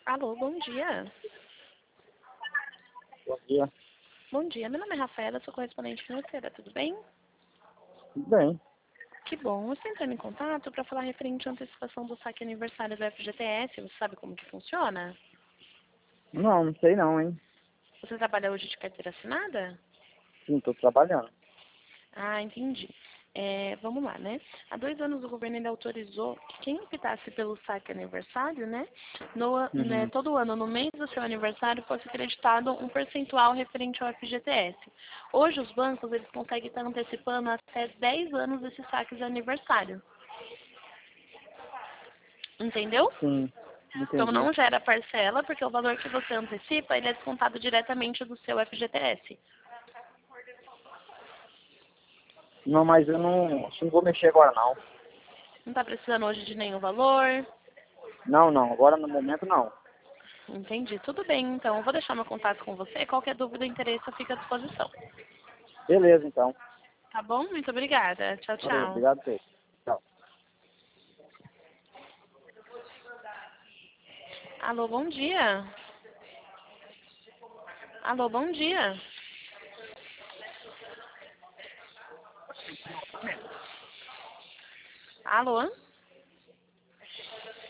Alô, bom dia. Bom dia. Bom dia, meu nome é Rafaela, sou correspondente financeira, tudo bem? Tudo bem? Que bom, eu estou entrando em contato para falar referente à antecipação do saque aniversário do FGTS, você sabe como que funciona? Não sei não, hein? Você trabalha hoje de carteira assinada? Sim, tô trabalhando. Ah, entendi. Vamos lá, né? Há 2 anos o governo ele autorizou que quem optasse pelo saque aniversário, né, Uhum. todo ano, no mês do seu aniversário, fosse acreditado um percentual referente ao FGTS. Hoje os bancos eles conseguem estar antecipando até 10 anos esses saques de aniversário. Entendeu? Sim, Então entendi. não gera parcela, porque o valor que você antecipa ele é descontado diretamente do seu FGTS. Não, mas eu não vou mexer agora não. Não está precisando hoje de nenhum valor. Não, agora no momento não. Entendi. Tudo bem, então. Eu vou deixar meu contato com você. Qualquer dúvida ou interesse, eu fico à disposição. Beleza, então. Tá bom? Muito obrigada. Tchau, Valeu, tchau. obrigado, Pedro. Tchau. Alô, bom dia. Alô, bom dia. Alô?